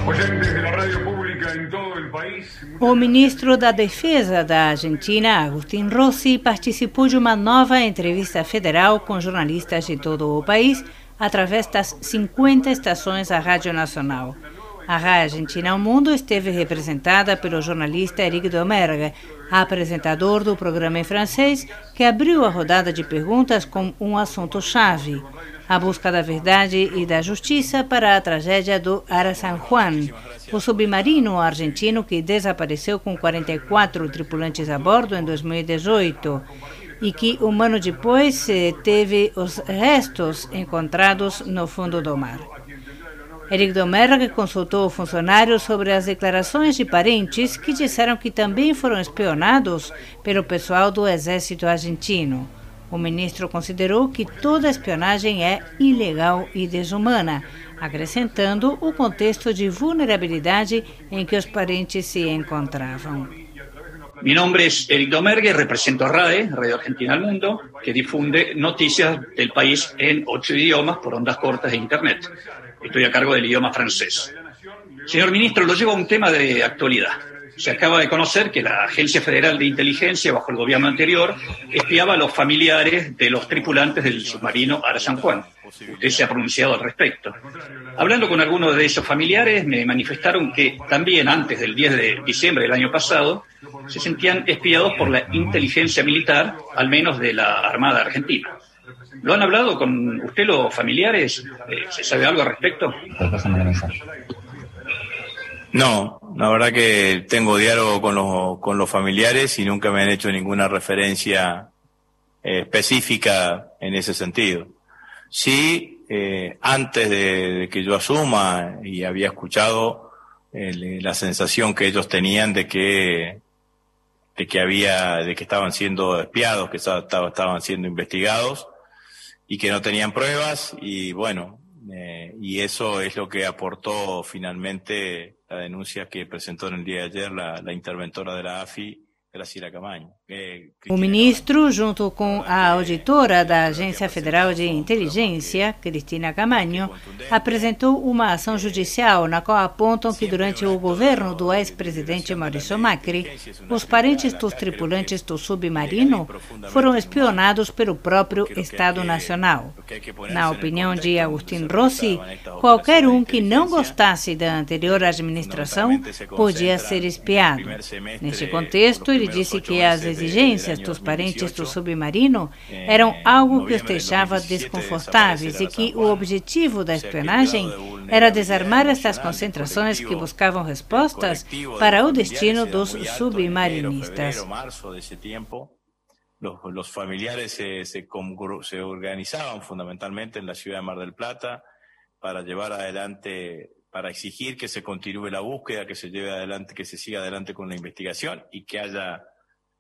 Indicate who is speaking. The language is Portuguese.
Speaker 1: Oyentes de la radio pública en todo el país.
Speaker 2: O ministro da Defesa da Argentina, Agustín Rossi, participou de uma nova entrevista federal com jornalistas de todo o país através das 50 estações da Rádio Nacional. A Rádio Argentina ao Mundo esteve representada pelo jornalista Éric Domergue, apresentador do programa em francês, que abriu a rodada de perguntas com um assunto-chave: a busca da verdade e da justiça para a tragédia do Ara San Juan, o submarino argentino que desapareceu com 44 tripulantes a bordo em 2018 e que, um ano depois, teve os restos encontrados no fundo do mar. Éric Domergue consultou funcionários sobre as declarações de parentes que disseram que também foram espionados pelo pessoal do Exército Argentino. O ministro considerou que toda espionagem é ilegal e desumana, acrescentando o contexto de vulnerabilidade em que os parentes se encontravam.
Speaker 3: Mi nombre es Éric Domergue, represento a RAE, Radio Argentina al Mundo, que difunde noticias del país en 8 idiomas por ondas cortas e Internet. Estoy a cargo del idioma francés. Señor ministro, lo llevo a un tema de actualidad. Se acaba de conocer que la Agencia Federal de Inteligencia, bajo el gobierno anterior, espiaba a los familiares de los tripulantes del submarino Ara San Juan. Usted se ha pronunciado al respecto. Hablando con algunos de esos familiares, me manifestaron que también antes del 10 de diciembre del año pasado se sentían espiados por la inteligencia militar, al menos de la Armada Argentina. ¿Lo han hablado con usted los familiares? ¿Se sabe algo al respecto?
Speaker 4: No, la verdad que tengo diálogo con los familiares y nunca me han hecho ninguna referencia específica en ese sentido. Sí, antes de que yo asuma, y había escuchado la sensación que ellos tenían de que estaban siendo espiados, que estaban siendo investigados y que no tenían pruebas, y bueno, y eso es lo que aportó finalmente la denuncia que presentó en el día de ayer la interventora de la AFI, Graciela Camaño.
Speaker 2: O ministro, junto com a auditora da Agência Federal de Inteligência, Cristina Camaño, apresentou uma ação judicial na qual apontam que durante o governo do ex-presidente Maurício Macri, os parentes dos tripulantes do submarino foram espionados pelo próprio Estado Nacional. Na opinião de Agustín Rossi, qualquer um que não gostasse da anterior administração podia ser espiado. Neste contexto, ele disse que as exigências dos parentes do submarino eram algo que os deixava desconfortáveis e que o objetivo da espionagem era desarmar estas concentrações que buscavam respostas para o destino dos submarinistas.
Speaker 4: Los familiares se organizaban fundamentalmente en la ciudad de Mar del Plata para llevar adelante, para exigir que se continúe la búsqueda, que se lleve adelante, que se siga adelante con la investigación y que haya